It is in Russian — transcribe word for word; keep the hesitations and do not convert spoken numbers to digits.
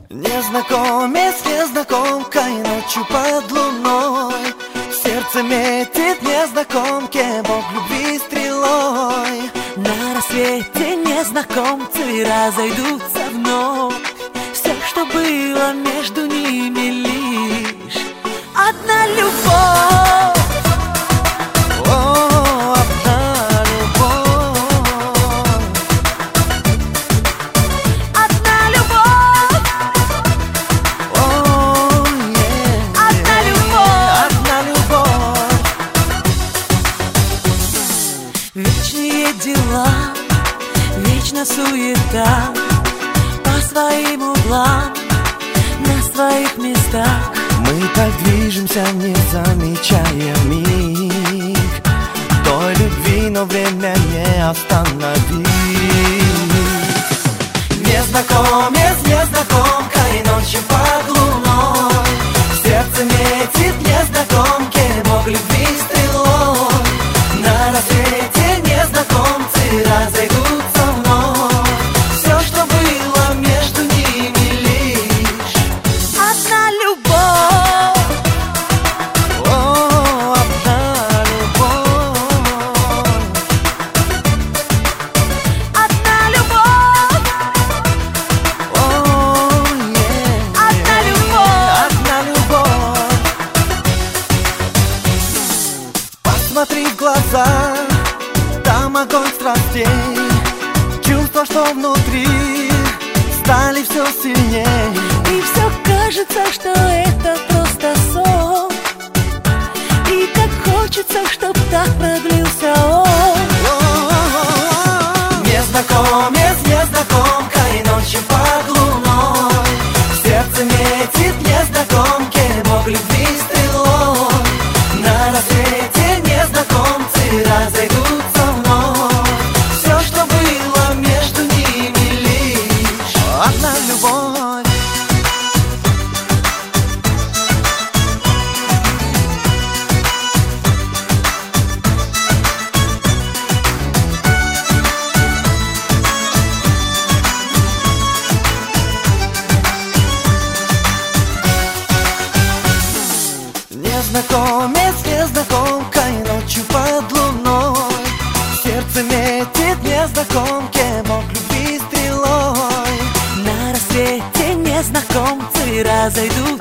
Незнакомец, незнакомкой, ночью под луной в сердце метит незнакомке Бог любви стрелой. На рассвете незнакомцы разойдутся вновь. Все, что было между ними, лишь одна любовь. О, одна любовь. Одна любовь. О, е, Одна любовь. одна любовь. Вечные дела, вечно суета, по своим углам, на своих местах. Мы так движемся, не замечая миг той любви, но время не остановить. Незнакомец, незнакомка, и ночью под луной в сердце метит незнакомке Бог любви стрелой. На рассвете незнакомцы разойдутся вновь. Все, что было между ними, лишь Одна любовь. О, одна любовь. Одна любовь. О, е, Одна любовь. одна любовь. Посмотри в глаза, там огонь страстей. Чувства, что внутри, стали все сильней. И все кажется, что это просто сон. И так хочется, чтоб так продлился он. Незнакомец, незнакомка, и ночью под луной в сердце метит незнакомке Бог любви стрелой. На рассвете незнакомцы разойдутся вновь. Все, что было между ними, лишь одна любовь. Незнакомец, незнакомка, и ночью под луной в сердце метит незнакомке Бог любви стрелой. На рассвете незнакомцы разойдутся